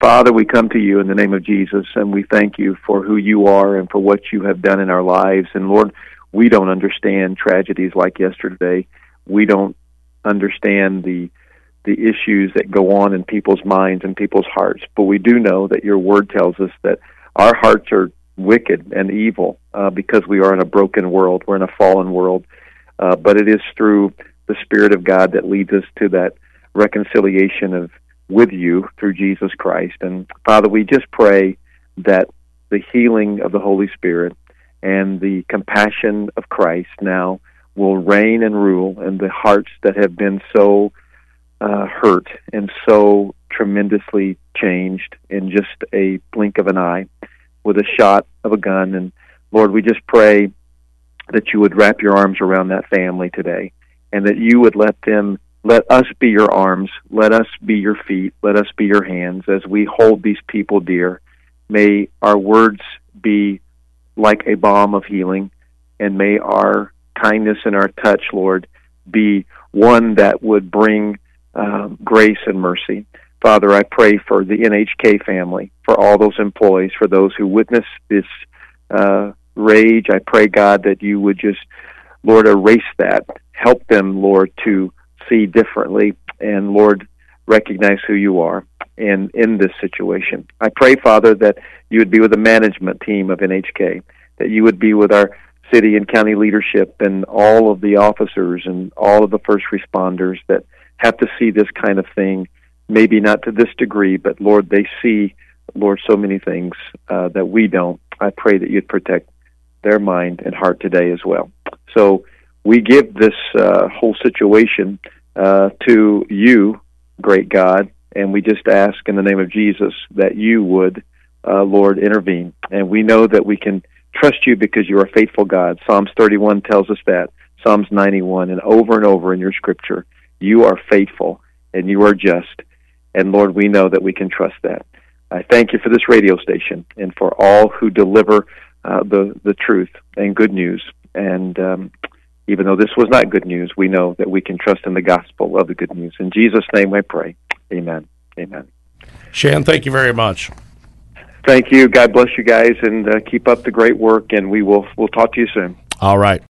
Father, we come to you in the name of Jesus, and we thank you for who you are and for what you have done in our lives. And Lord, we don't understand tragedies like yesterday. We don't understand the issues that go on in people's minds and people's hearts. But we do know that your word tells us that our hearts are wicked and evil because we are in a broken world. We're in a fallen world. But it is through the Spirit of God that leads us to that reconciliation with you through Jesus Christ. And Father, we just pray that the healing of the Holy Spirit and the compassion of Christ now will reign and rule in the hearts that have been so hurt and so tremendously changed in just a blink of an eye with a shot of a gun. And Lord, we just pray that you would wrap your arms around that family today, and that you would let us be your arms, let us be your feet, let us be your hands as we hold these people dear. May our words be like a balm of healing, and may our kindness and our touch, Lord, be one that would bring grace and mercy. Father, I pray for the NHK family, for all those employees, for those who witness this rage. I pray, God, that you would just, Lord, erase that. Help them, Lord, to see differently and, Lord, recognize who you are in this situation. I pray, Father, that you would be with the management team of NHK, that you would be with our city and county leadership and all of the officers and all of the first responders that have to see this kind of thing, maybe not to this degree, but, Lord, they see, Lord, so many things that we don't. I pray that you'd protect their mind and heart today as well. So we give this whole situation to you, great God, and we just ask in the name of Jesus that you would, Lord, intervene. And we know that we can trust you because you are a faithful God. Psalms 31 tells us that, Psalms 91, and over in your scripture, you are faithful and you are just. And Lord, we know that we can trust that. I thank you for this radio station and for all who deliver the truth and good news. And even though this was not good news, we know that we can trust in the gospel of the good news. In Jesus' name I pray. Amen. Amen. Shan, thank you very much. Thank you. God bless you guys, and keep up the great work, and we'll talk to you soon. All right.